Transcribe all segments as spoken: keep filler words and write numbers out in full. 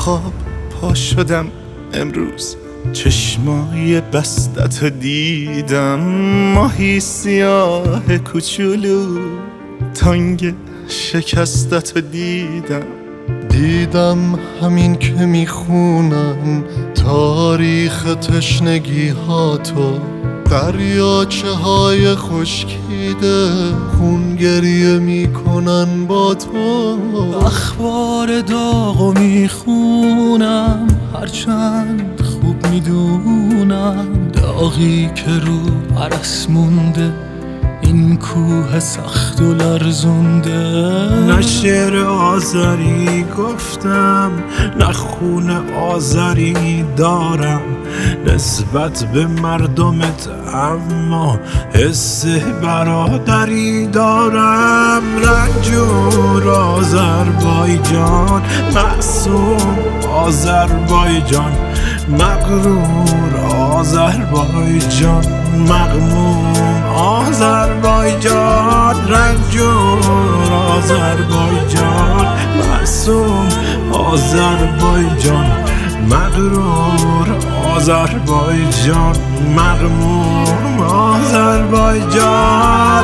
خواب پا شدم امروز، چشمای بستتو دیدم، ماهی سیاه کوچولو تنگ شکستتو دیدم. دیدم همین که میخونن تاریخ تشنگی ها تو، دریاچه های خشکیده خون گریه میکنن با تو. اخبار داغو میخونم هرچند خوب میدونم، داغی که رو عرس مونده این کوه سخت و لرزونده. نه شعر آذری گفتم، نه خون آذری دارم نسبت به مردمت، اما حس برادری دارم. رنجور آذربایجان، معصوم آذربایجان، مغرور آذربایجان، مغموم آذربایجان. رنجور آذربایجان، معصوم آذربایجان، مغرور آذربایجان، مغموم آذربایجان.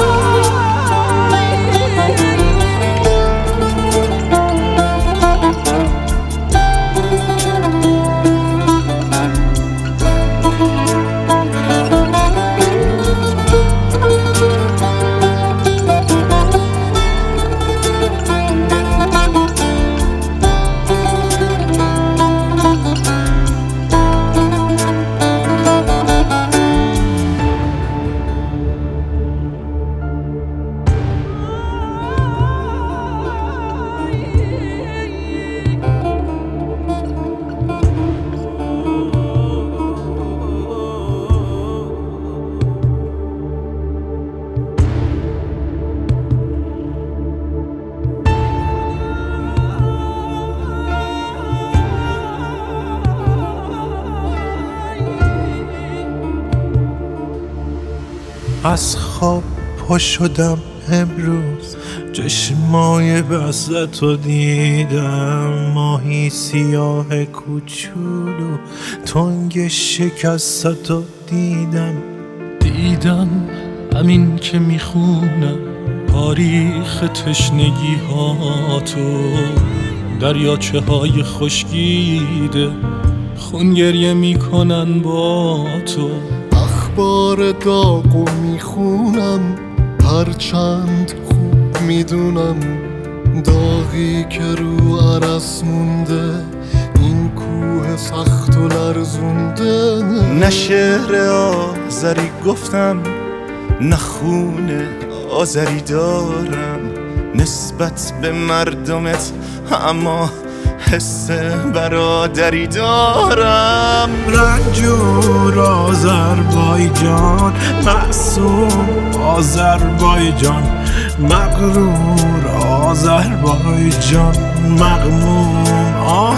از خواب پا شدم امروز، چشمای بستتو دیدم، ماهی سیاه کوچولو تنگ شکستتو دیدم. دیدم همین که میخونم تاریخ تشنگی ها تو، دریاچه های خشکیده خون گریه میکنن با تو. اخبار داغو میخونم هرچند خوب میدونم، داغی که رو عرس مونده این کوه سخت و لرزونده. نه شعر آذری گفتم، نه خون آذری دارم نسبت به مردمت، اما حس برادری دارم. رنجور آذربایجان، معصوم آذربایجان، مغرور آذربایجان، مغموم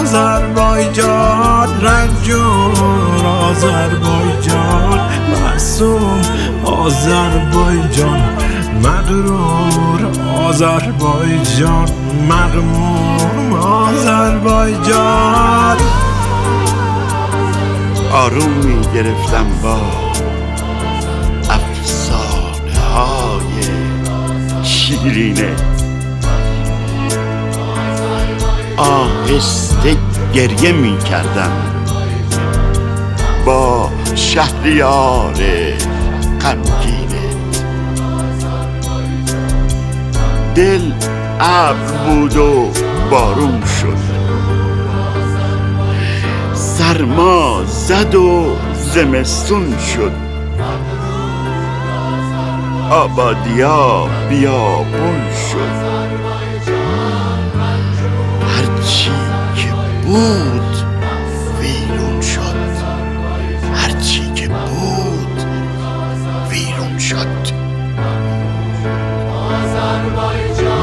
آذربایجان. رنجور آذربایجان، معصوم آذربایجان، مغرور آذربایجان، مغموم آذربایجان. آروم می گرفتم با افسانه های شیرینه، آهسته گریه می کردم با شهریار غمگینه. دل ابر بود و بارون شد، سرما زد و زمستون شد، آبادیا بیابون شد. هرچی که بود ویرون شد، هرچی که بود ویرون شد. آذربایجان